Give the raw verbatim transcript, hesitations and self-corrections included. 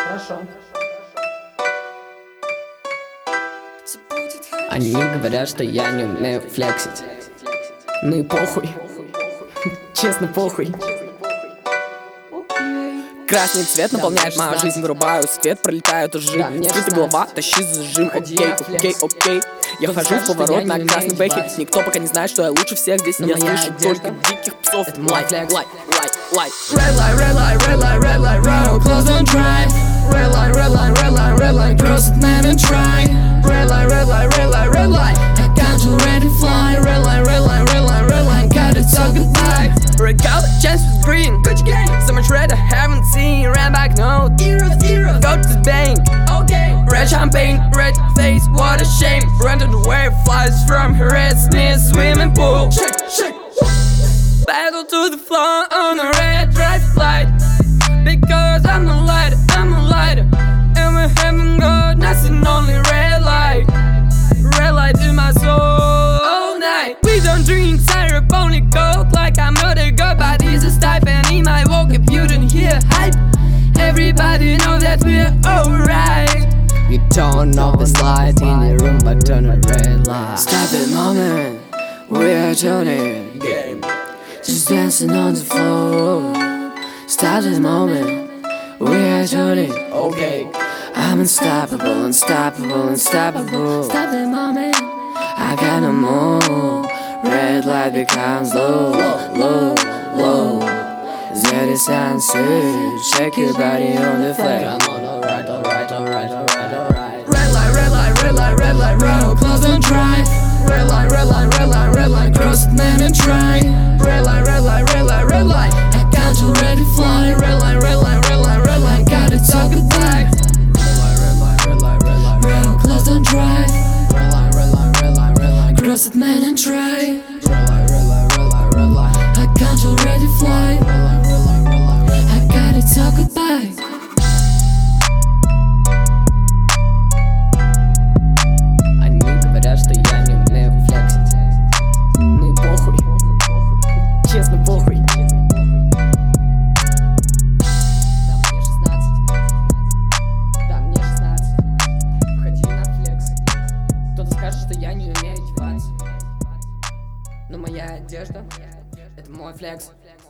Хорошо. Они говорят, что я не умею флексить. Ну и похуй. Честно, похуй. Красный цвет наполняет мою жизнь, вырубаю свет, пролетают ужи. Скрытая голова, тащи зажим, окей, окей, окей. Я хожу в поворот на красный бэхе. Никто пока не знает, что я лучше всех здесь. Я слышу только диких псов. Лайк, лайк, лайк, лайк. Red light, red light, red light, red light, road, close and dry. Red light, red light, red light, red light, cross it, man, and try. Red light, red light, red light, red light, I can't already fly. Red light, red light, red light, red light, gotta talk goodbye. Red color, chance was green, Gucci gang. So much red I haven't seen. Red back note, eros, eros. Go to the bank, okay. Red champagne, red face, what a shame. Run to the wave, flies from her head, near swimming pool. Shake, shake. Battle to the floor on a red traffic light. Because I'm a lighter, I'm a lighter. And we haven't got nothing, only red light. Red light in my soul all night. We don't drink syrup, only coke. Like I'm not a god, but it's a type. And in my walk, if you don't hear hype, everybody know that we're alright. You turn off the light in your room, but turn a red light. Stop the moment, we are turning game. Just dancing on the floor. Stop the moment, we are turning. Okay, I'm unstoppable, unstoppable, unstoppable. Stop the moment, I got no more. Red light becomes low, low, low. Zero sunset, shake your body on the flag. Come on, alright, alright, alright, alright, alright. Red light, red light, red light, red light, road, close and dry. Red light, red light, red light, red light, cross it, man, and try. Red light, red light, red light, red light, I can't already fly. Red light, red light, red light, red light, gotta talk goodbye. Red light, red light, red light, red light, road, close and dry. Red light, red light, red light, red light, cross it, man, and try. Red light, red light, red light, red light, I can't already fly. Red light, red light, red light, I gotta talk goodbye. Они говорят, что я не умею флексить. Ну и похуй. Честно, похуй. Да, мне шестнадцать. Да, мне шестнадцать. Входи на флекс. Кто-то скажет, что я не умею одеваться. Но моя одежда — это мой флекс.